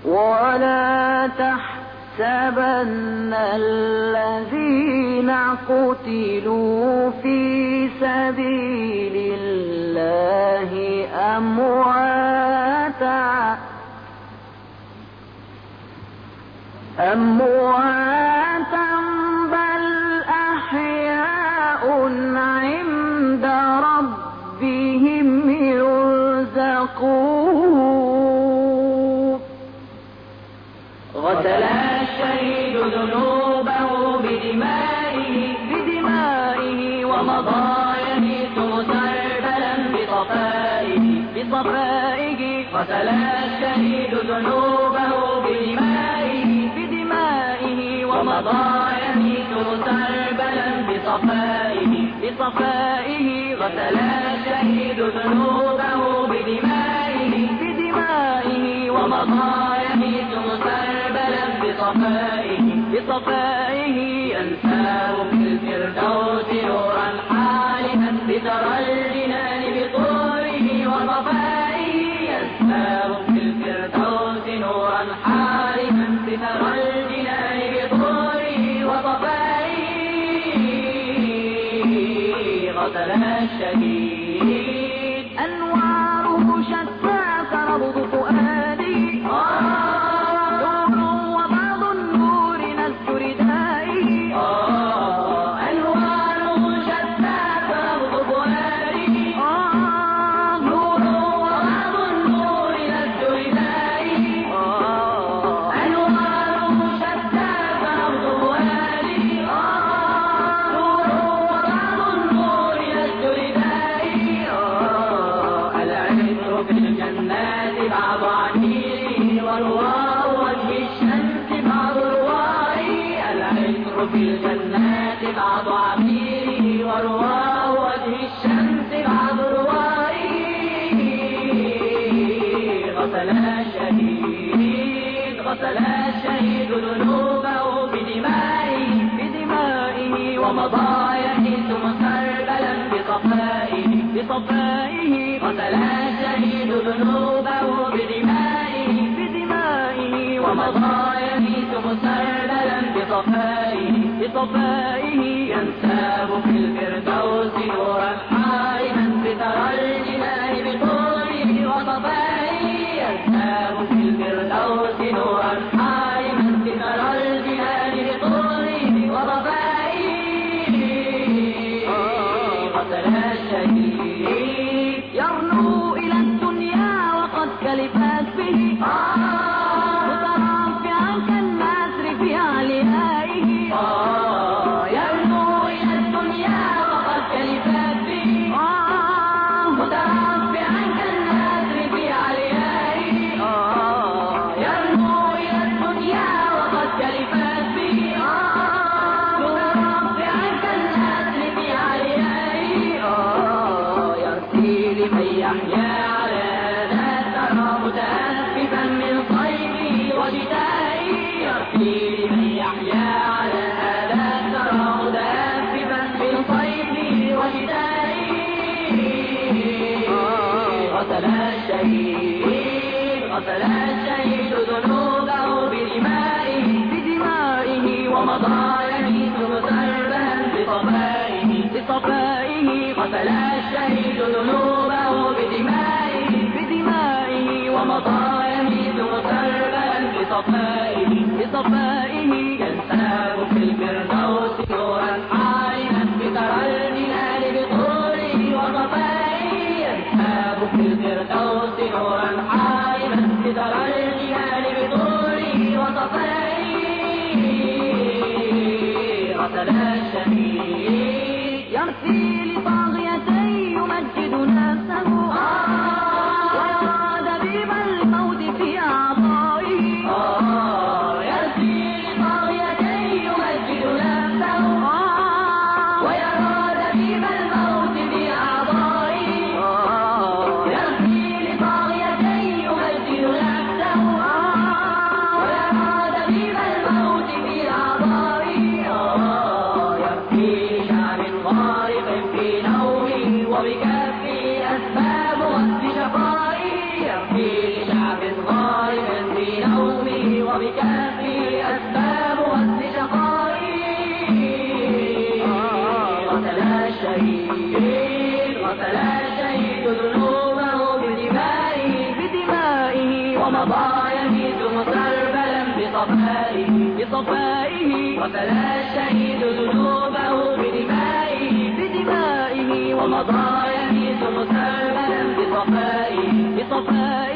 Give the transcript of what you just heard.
ولا تحسبن الذين قتلوا في سبيل الله أمواتا بل أحياء عند ربهم يرزقون. غسل الشهيد ذنوبه بدمائه ومضى يميت مسربلا بصفائه. غسل الشهيد ذنوبه بدمائه ومضى يميت مسربلا بصفائه. غسل الشهيد ذنوبه بدمائه ومضى يميت مسربلا بصفائه. ينساه في الفردوس نورا حالما بترى الجنان بطوره وصفائه. ينساه في الفردوس نورا حالما بترى الجنان بطوره وصفائه. غسل الشهيد أنواره شتى تربض فؤادي، نور وبعض النور نسج ردائه. أنواره شتى تربض فؤادي، نور وبعض النور نسج ردائه. أنواره شتى تربض فؤادي، نور وبعض النور نسج ردائه. العطر في الجنات بعض عميله ورواء وجه الشمس بعض روائه. العطر في الجنات بعض عميله ورواء وجه الشمس بعض روائه. غسل الشهيد ذنوبه بدمائه ومضى يميت مسربلا بصفائه. غسل الشهيد ذنوبه بدمائه ومضى يميت مسربلا بصفائه. ينساه في الفردوس نورا حالما بترى الجنان بطوله وصفائه. ينساه في الفردوس نورا حالما بترى الجنان بطوله وصفائه. غسل الشهيد يرنو إلى الدنيا وقد كلفت به، مترفعا كالنسر في عليائه. يرنو إلى الدنيا وقد كلفت به، مترفعا كالنسر في عليائه. يرنو إلى الدنيا وقد كلفت به، مترفعا كالنسر في عليائه. يرثي لمن يحيا على هذا الثرى متأسفا من صيفه وشتائه. يرثي لمن يحيا على هذا الثرى متأسفا من صيفه وشتائه. غسل الشهيد ذنوبه بدمائه ومضى يميت مسربلا بصفائه. غسل الشهيد ذنوبه بدمائه ومضى يميت مسربلا بصفائه. ينساه في الفردوس نورا حالما بترى الجنان بطوله وصفائه. ينساه في الفردوس نورا حالما بترى الجنان بطوله وصفائه. غسل الشهيد يرثي لطاغيتي يمجد نفسه، ويرى دبيب الموت في أعضائه. يرثي لطاغيتي يمجد نفسه، ويرى دبيب الموت في أعضائه. يرثي لطاغيتي يمجد نفسه، ويرى دبيب الموت في أعضائه. يرثي لشعب غارق في وبكافه أسباب وصل شقائي. غسل الشهيد ذنوبه بدمائه ومضى يميت مسربلا بصفائه. غسل الشهيد ذنوبه بدمائه ومضى يميت مسربلا بصفائه.